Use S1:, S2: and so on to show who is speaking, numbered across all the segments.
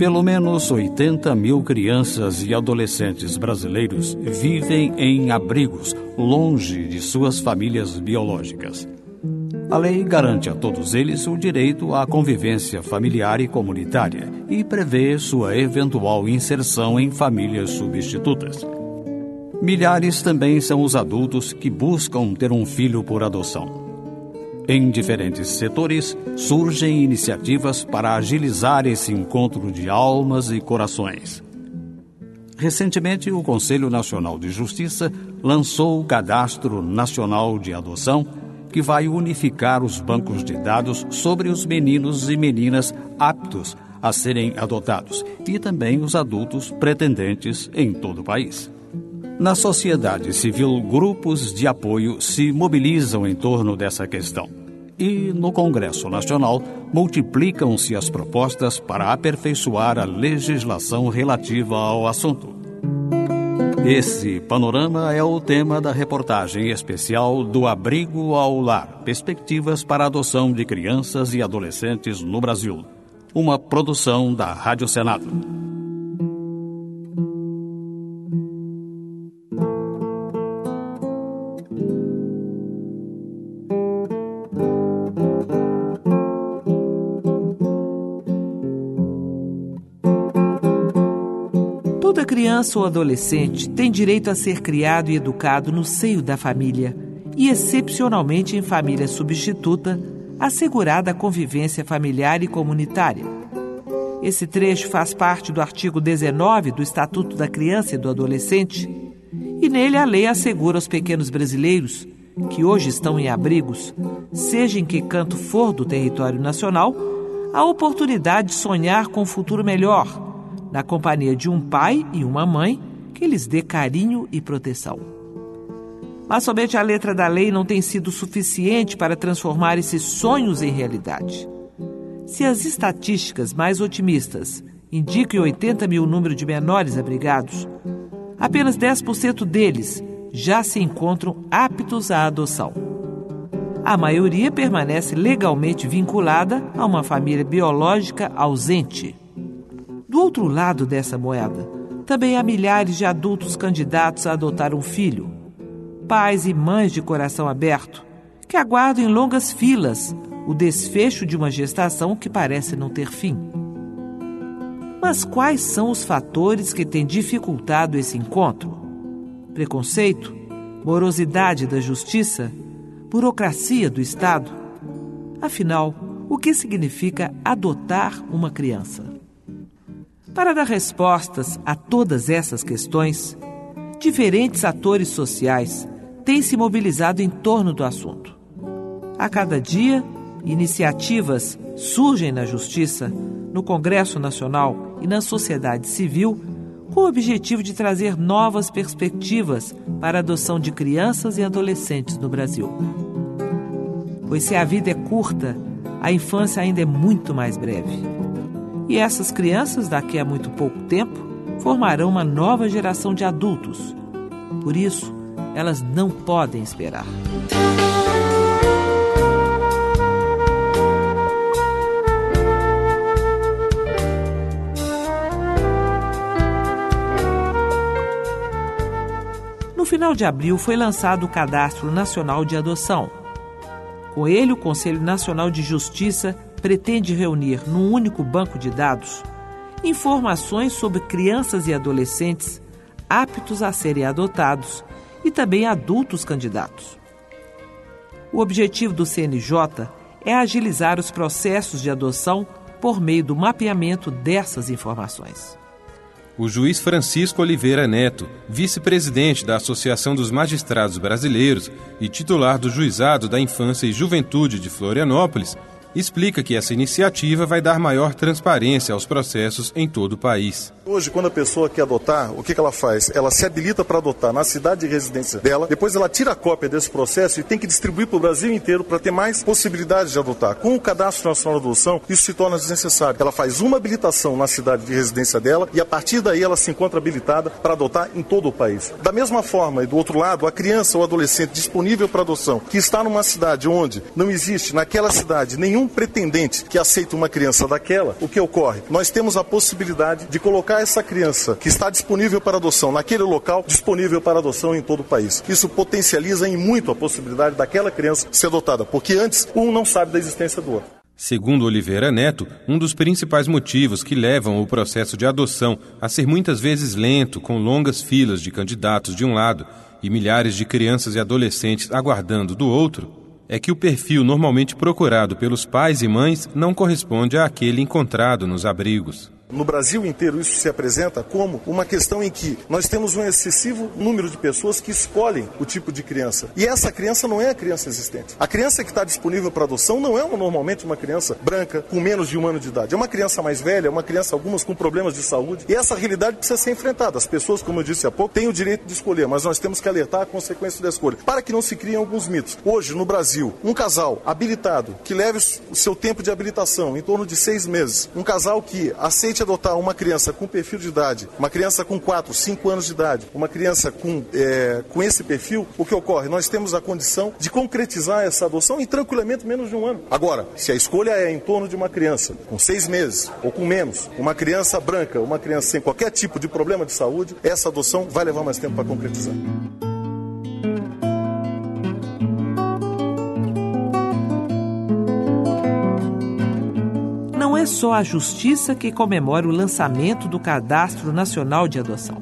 S1: Pelo menos 80 mil crianças e adolescentes brasileiros vivem em abrigos, longe de suas famílias biológicas. A lei garante a todos eles o direito à convivência familiar e comunitária e prevê sua eventual inserção em famílias substitutas. Milhares também são os adultos que buscam ter um filho por adoção. Em diferentes setores, surgem iniciativas para agilizar esse encontro de almas e corações. Recentemente, o Conselho Nacional de Justiça lançou o Cadastro Nacional de Adoção, que vai unificar os bancos de dados sobre os meninos e meninas aptos a serem adotados e também os adultos pretendentes em todo o país. Na sociedade civil, grupos de apoio se mobilizam em torno dessa questão. E, no Congresso Nacional, multiplicam-se as propostas para aperfeiçoar a legislação relativa ao assunto. Esse panorama é o tema da reportagem especial do Abrigo ao Lar, Perspectivas para a Adoção de Crianças e Adolescentes no Brasil, uma produção da Rádio Senado.
S2: Toda criança ou adolescente tem direito a ser criado e educado no seio da família e, excepcionalmente, em família substituta, assegurada a convivência familiar e comunitária. Esse trecho faz parte do artigo 19 do Estatuto da Criança e do Adolescente e nele a lei assegura aos pequenos brasileiros, que hoje estão em abrigos, seja em que canto for do território nacional, a oportunidade de sonhar com um futuro melhor, na companhia de um pai e uma mãe que lhes dê carinho e proteção. Mas somente a letra da lei não tem sido suficiente para transformar esses sonhos em realidade. Se as estatísticas mais otimistas indicam 80 mil número de menores abrigados, apenas 10% deles já se encontram aptos à adoção. A maioria permanece legalmente vinculada a uma família biológica ausente. Do outro lado dessa moeda, também há milhares de adultos candidatos a adotar um filho, pais e mães de coração aberto, que aguardam em longas filas o desfecho de uma gestação que parece não ter fim. Mas quais são os fatores que têm dificultado esse encontro? Preconceito? Morosidade da justiça? Burocracia do Estado? Afinal, o que significa adotar uma criança? Para dar respostas a todas essas questões, diferentes atores sociais têm se mobilizado em torno do assunto. A cada dia, iniciativas surgem na Justiça, no Congresso Nacional e na sociedade civil com o objetivo de trazer novas perspectivas para a adoção de crianças e adolescentes no Brasil. Pois se a vida é curta, a infância ainda é muito mais breve. E essas crianças, daqui a muito pouco tempo, formarão uma nova geração de adultos. Por isso, elas não podem esperar. No final de abril foi lançado o Cadastro Nacional de Adoção. Com ele, o Conselho Nacional de Justiça pretende reunir num único banco de dados informações sobre crianças e adolescentes aptos a serem adotados e também adultos candidatos. O objetivo do CNJ é agilizar os processos de adoção por meio do mapeamento dessas informações.
S3: O juiz Francisco Oliveira Neto, vice-presidente da Associação dos Magistrados Brasileiros e titular do Juizado da Infância e Juventude de Florianópolis, explica que essa iniciativa vai dar maior transparência aos processos em todo o país.
S4: Hoje, quando a pessoa quer adotar, o que ela faz? Ela se habilita para adotar na cidade de residência dela, depois ela tira a cópia desse processo e tem que distribuir para o Brasil inteiro para ter mais possibilidades de adotar. Com o Cadastro Nacional de Adoção, isso se torna desnecessário. Ela faz uma habilitação na cidade de residência dela e a partir daí ela se encontra habilitada para adotar em todo o país. Da mesma forma, e do outro lado, a criança ou adolescente disponível para adoção, que está numa cidade onde não existe naquela cidade nenhum nenhum pretendente que aceita uma criança daquela, o que ocorre? Nós temos a possibilidade de colocar essa criança que está disponível para adoção naquele local, disponível para adoção em todo o país. Isso potencializa em muito a possibilidade daquela criança ser adotada, porque antes um não sabe da existência do outro.
S3: Segundo Oliveira Neto, um dos principais motivos que levam o processo de adoção a ser muitas vezes lento, com longas filas de candidatos de um lado e milhares de crianças e adolescentes aguardando do outro, é que o perfil normalmente procurado pelos pais e mães não corresponde àquele encontrado nos abrigos.
S4: No Brasil inteiro isso se apresenta como uma questão em que nós temos um excessivo número de pessoas que escolhem o tipo de criança. E essa criança não é a criança existente. A criança que está disponível para adoção não é normalmente uma criança branca com menos de 1 ano de idade. É uma criança mais velha, é uma criança, algumas com problemas de saúde. E essa realidade precisa ser enfrentada. As pessoas, como eu disse há pouco, têm o direito de escolher, mas nós temos que alertar a consequência da escolha, para que não se criem alguns mitos. Hoje, no Brasil, um casal habilitado, que leve o seu tempo de habilitação em torno de 6 meses, um casal que aceite adotar uma criança com perfil de idade, uma criança com 4, 5 anos de idade, uma criança com esse perfil, o que ocorre? Nós temos a condição de concretizar essa adoção em tranquilamente menos de 1 ano. Agora, se a escolha é em torno de uma criança com 6 meses ou com menos, uma criança branca, uma criança sem qualquer tipo de problema de saúde, essa adoção vai levar mais tempo para concretizar.
S2: Não é só a Justiça que comemora o lançamento do Cadastro Nacional de Adoção.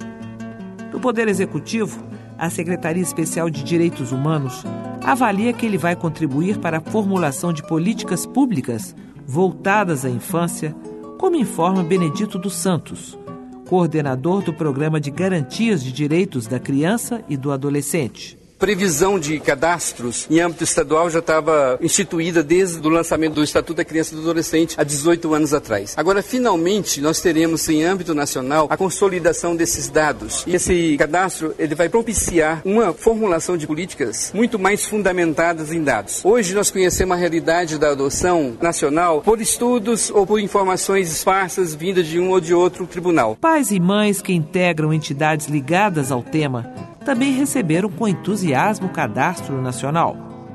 S2: No Poder Executivo, a Secretaria Especial de Direitos Humanos avalia que ele vai contribuir para a formulação de políticas públicas voltadas à infância, como informa Benedito dos Santos, coordenador do Programa de Garantias de Direitos da Criança e do Adolescente.
S5: Previsão de cadastros em âmbito estadual já estava instituída desde o lançamento do Estatuto da Criança e do Adolescente há 18 anos atrás. Agora, finalmente, nós teremos em âmbito nacional a consolidação desses dados. E esse cadastro ele vai propiciar uma formulação de políticas muito mais fundamentadas em dados. Hoje nós conhecemos a realidade da adoção nacional por estudos ou por informações esparsas vindas de um ou de outro tribunal.
S2: Pais e mães que integram entidades ligadas ao tema também receberam com entusiasmo o Cadastro Nacional.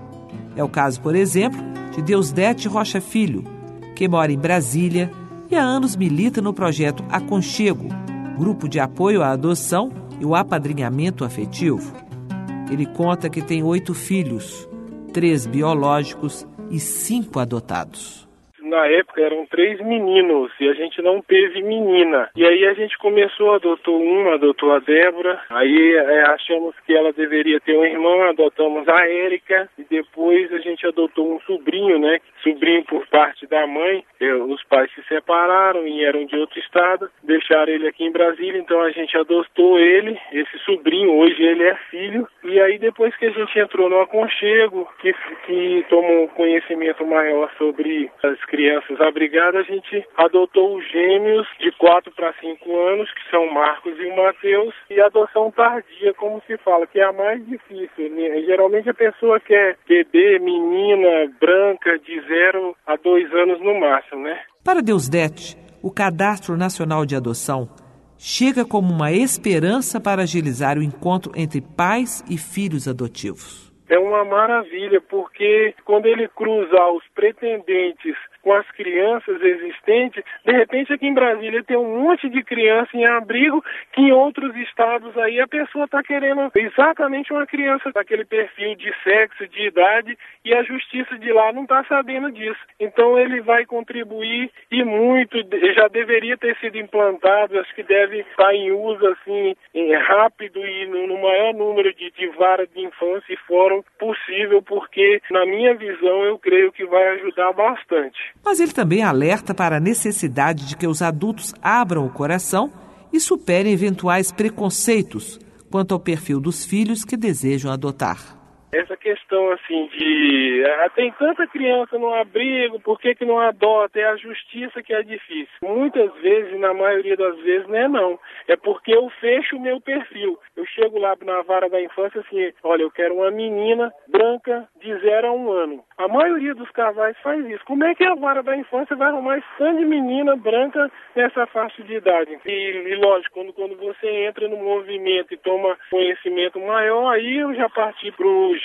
S2: É o caso, por exemplo, de Deusdete Rocha Filho, que mora em Brasília e há anos milita no projeto Aconchego, grupo de apoio à adoção e o apadrinhamento afetivo. Ele conta que tem 8 filhos, 3 biológicos e 5 adotados.
S6: Na época eram 3 meninos e a gente não teve menina. E aí a gente começou, adotou a Débora. Aí achamos que ela deveria ter uma irmã, adotamos a Érica. E depois a gente adotou um sobrinho, né? Sobrinho por parte da mãe. Os pais se separaram e eram de outro estado. Deixaram ele aqui em Brasília, então a gente adotou ele. Esse sobrinho, hoje ele é filho. E aí depois que a gente entrou no Aconchego, que tomou um conhecimento maior sobre as crianças abrigadas, a gente adotou os gêmeos de 4 para 5 anos, que são o Marcos e o Mateus, e a adoção tardia, como se fala, que é a mais difícil, né? Geralmente a pessoa quer bebê, menina, branca, de 0 a 2 anos no máximo, né?
S2: Para Deusdete, o Cadastro Nacional de Adoção chega como uma esperança para agilizar o encontro entre pais e filhos adotivos.
S6: É uma maravilha, porque quando ele cruza os pretendentes com as crianças existentes, de repente aqui em Brasília tem um monte de criança em abrigo que em outros estados aí a pessoa está querendo exatamente uma criança daquele perfil de sexo, de idade, e a justiça de lá não está sabendo disso. Então ele vai contribuir e muito, já deveria ter sido implantado, acho que deve estar em uso assim rápido e no maior número de vara de infância e fórum possível, porque na minha visão eu creio que vai ajudar bastante.
S2: Mas ele também alerta para a necessidade de que os adultos abram o coração e superem eventuais preconceitos quanto ao perfil dos filhos que desejam adotar.
S6: Essa questão assim de tem tanta criança no abrigo, por que não adota? É a justiça que é difícil. Muitas vezes, na maioria das vezes, não. É porque eu fecho o meu perfil. Eu chego lá na vara da infância assim, olha, eu quero uma menina branca de 0 a 1 ano. A maioria dos casais faz isso. Como é que a vara da infância vai arrumar esse tanto de menina branca nessa faixa de idade? E lógico, quando você entra no movimento e toma conhecimento maior, aí eu já parti para o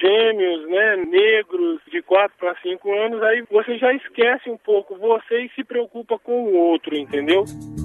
S6: gêmeos, né, negros de 4 para 5 anos, aí você já esquece um pouco você e se preocupa com o outro, entendeu?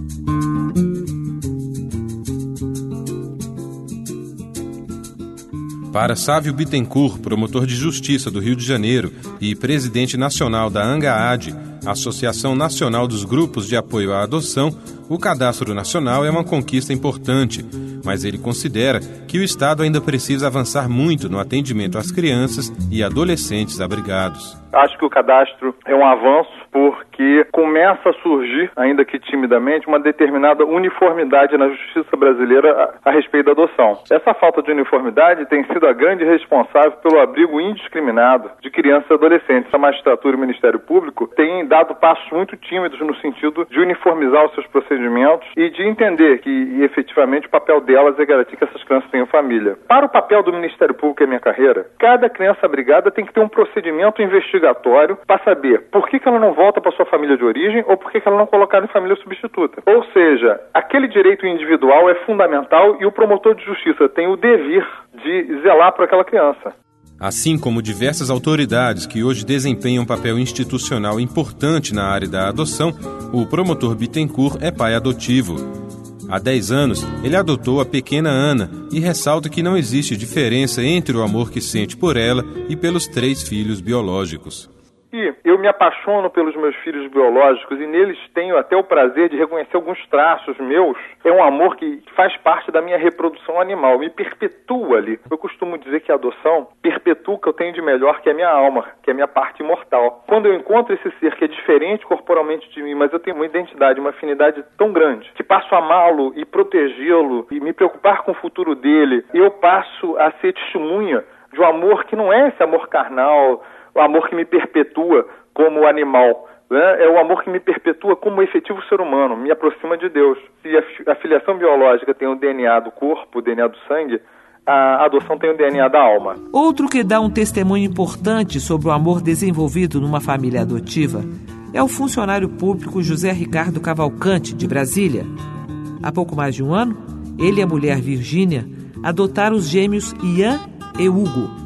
S3: Para Sávio Bittencourt, promotor de justiça do Rio de Janeiro e presidente nacional da ANGAAD, Associação Nacional dos Grupos de Apoio à Adoção, o Cadastro Nacional é uma conquista importante, mas ele considera que o Estado ainda precisa avançar muito no atendimento às crianças e adolescentes abrigados.
S7: Acho que o cadastro é um avanço porque começa a surgir, ainda que timidamente, uma determinada uniformidade na justiça brasileira a respeito da adoção. Essa falta de uniformidade tem sido a grande responsável pelo abrigo indiscriminado de crianças e adolescentes. A magistratura e o Ministério Público têm dado passos muito tímidos no sentido de uniformizar os seus procedimentos e de entender que, efetivamente, o papel delas é garantir que essas crianças tenham família. Para o papel do Ministério Público e a minha carreira, cada criança abrigada tem que ter um procedimento investigatório para saber por que ela não volta para sua família de origem ou por que ela não é colocada em família substituta. Ou seja, aquele direito individual é fundamental e o promotor de justiça tem o dever de zelar por aquela criança.
S3: Assim como diversas autoridades que hoje desempenham um papel institucional importante na área da adoção, o promotor Bittencourt é pai adotivo. Há 10 anos, ele adotou a pequena Ana e ressalta que não existe diferença entre o amor que sente por ela e pelos 3 filhos biológicos.
S7: E eu me apaixono pelos meus filhos biológicos e neles tenho até o prazer de reconhecer alguns traços meus. É um amor que faz parte da minha reprodução animal, me perpetua ali. Eu costumo dizer que a adoção perpetua o que eu tenho de melhor, que é a minha alma, que é a minha parte imortal. Quando eu encontro esse ser que é diferente corporalmente de mim, mas eu tenho uma identidade, uma afinidade tão grande, que passo a amá-lo e protegê-lo e me preocupar com o futuro dele, eu passo a ser testemunha de um amor que não é esse amor carnal, o amor que me perpetua como animal, né? É o amor que me perpetua como efetivo ser humano, me aproxima de Deus. Se a filiação biológica tem o DNA do corpo, o DNA do sangue, a adoção tem o DNA da alma.
S2: Outro que dá um testemunho importante sobre o amor desenvolvido numa família adotiva é o funcionário público José Ricardo Cavalcante, de Brasília. Há pouco mais de um ano, ele e a mulher Virgínia adotaram os gêmeos Ian e Hugo.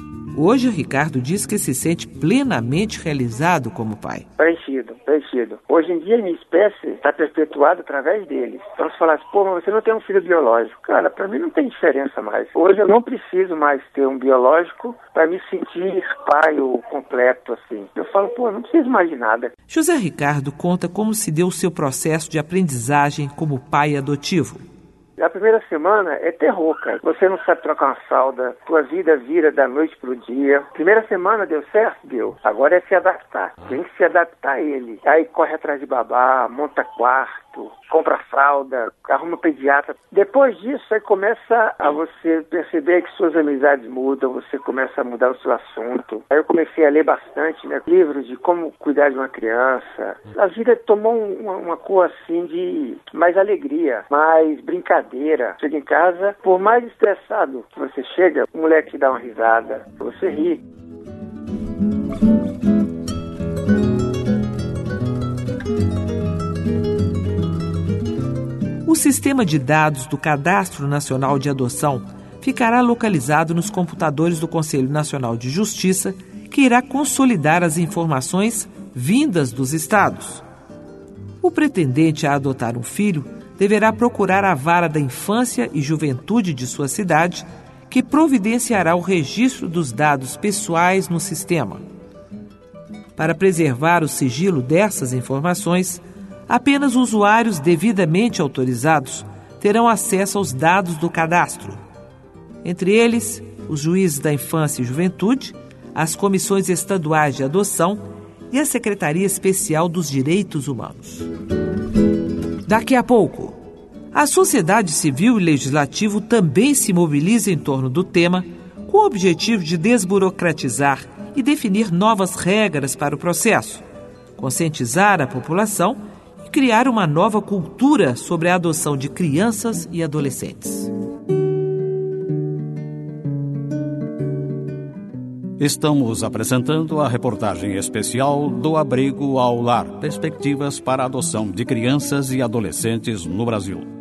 S2: Hoje, Ricardo diz que se sente plenamente realizado como pai.
S8: Preenchido. Hoje em dia, a minha espécie está perpetuada através deles. Então, se falasse, mas você não tem um filho biológico. Cara, para mim não tem diferença mais. Hoje eu não preciso mais ter um biológico para me sentir pai ou completo, assim. Eu falo, não preciso mais de nada.
S2: José Ricardo conta como se deu o seu processo de aprendizagem como pai adotivo.
S8: A primeira semana é terror, cara. Você não sabe trocar uma fralda, tua vida vira da noite pro dia. Primeira semana deu certo? Deu. Agora é se adaptar. Tem que se adaptar a ele. Aí corre atrás de babá, monta quarto, compra fralda, arruma pediatra. Depois disso, aí começa a você perceber que suas amizades mudam, você começa a mudar o seu assunto. Aí eu comecei a ler bastante, né, livros de como cuidar de uma criança. A vida tomou uma cor assim de mais alegria, mais brincadeira. Chega em casa, por mais estressado que você chega, o moleque te dá uma risada, você ri.
S2: O sistema de dados do Cadastro Nacional de Adoção ficará localizado nos computadores do Conselho Nacional de Justiça, que irá consolidar as informações vindas dos estados. O pretendente a adotar um filho deverá procurar a Vara da Infância e Juventude de sua cidade, que providenciará o registro dos dados pessoais no sistema. Para preservar o sigilo dessas informações, apenas usuários devidamente autorizados terão acesso aos dados do cadastro. Entre eles, os juízes da Infância e Juventude, as comissões estaduais de adoção e a Secretaria Especial dos Direitos Humanos. Daqui a pouco, a sociedade civil e legislativo também se mobiliza em torno do tema com o objetivo de desburocratizar e definir novas regras para o processo, conscientizar a população e criar uma nova cultura sobre a adoção de crianças e adolescentes.
S1: Estamos apresentando a reportagem especial do Abrigo ao Lar, perspectivas para a adoção de crianças e adolescentes no Brasil.